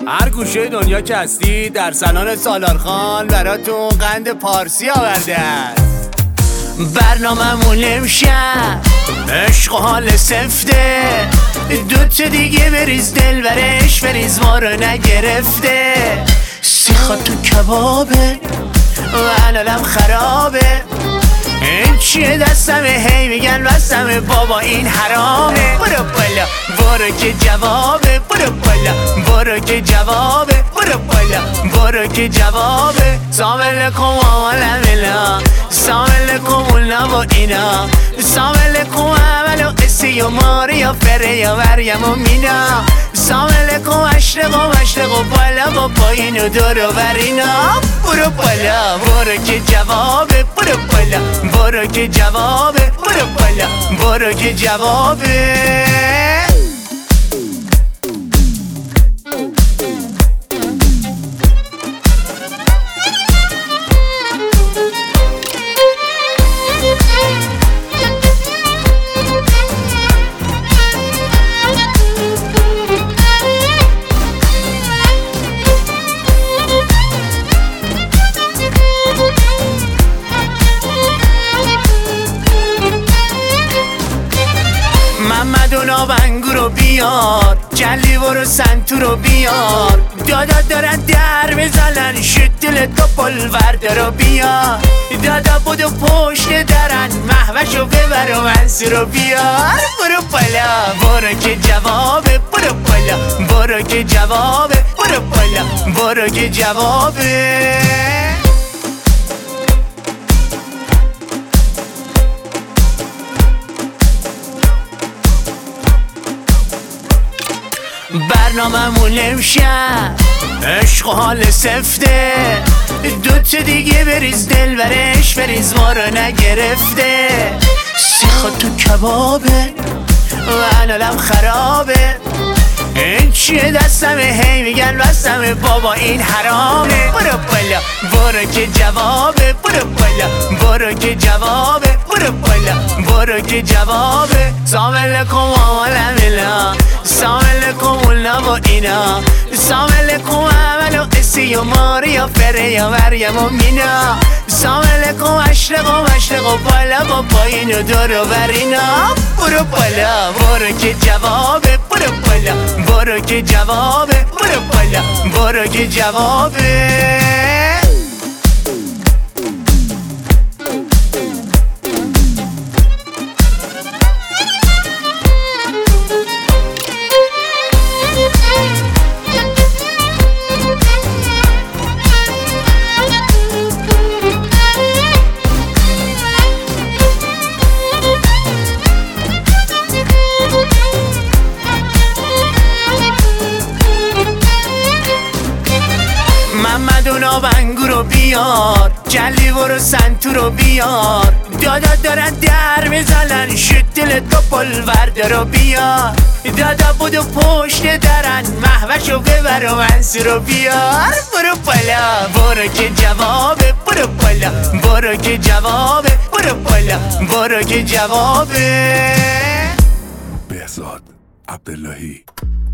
هر گوشه دنیا که هستی در سالن سالارخان براتون قند پارسی آورده است. برنامه‌مون امشب عشق و حال سفته، دوتا دیگه بریز دل برش بریز ما رو نگرفته. سیخا تو کبابه و علالم خرابه، این چیه دستمه هی میگن بستمه بابا این حرامه. برو بالا برو که جوابه، برو بالا برو که جوابه، برو بالا برو که جوابه. سامل کم آمالم اینا، سامل کم اونا و اینا، سامل کم عمل و قصی و ماری و فره و مریم و مینا، سامل کم اشرق و مشرق و بالا و پایین و دور و برینا. برو بالا برو که جوابه، برو بالا برو که جوابه، برو بالا برو که جوابه. محمد و نابنگو رو بیار، جلی برو سنتو رو بیار، دادا دارن در بزنن شد دل تو پلورده رو بیار، دادا بودو پشت درن محوشو ببر و منسو رو بیار. برو بالا برو که جوابه، برو بالا برو که جوابه، برو بالا برو که جوابه. برنامه‌مون امشب عشق و حال سفته، دوتا دیگه بریز دل برش بریز ما رو نگرفته. سیخا تو کبابه و علالم خرابه، این چیه دستمه هی میگن بستمه بابا این حرامه. برو بالا برو که جوابه، برو بالا برو که جوابه، برو بالا برو که جوابه. سامل کم آمالم اینا، سامل کم اونا و اینا، سامل کم عمل و قصی و ماری و فره و مریم و مینا، سامل کم اشرق و مشرق و بالا و پایین و دور و برینا. برو بالا برو که جوابه، برو بالا برو که جوابه، برو بالا برو که جوابه. محمد و نابنگو رو بیار، جلی برو سنتو رو بیار، دادا دارن در میزنن شد دل تو پلورده رو بیار، دادا بودو پشت درن محوشو ببر و منسو رو بیار. برو بالا برو که جوابه، برو بالا برو که جوابه، برو بالا برو که جوابه. بهزاد عبداللهی.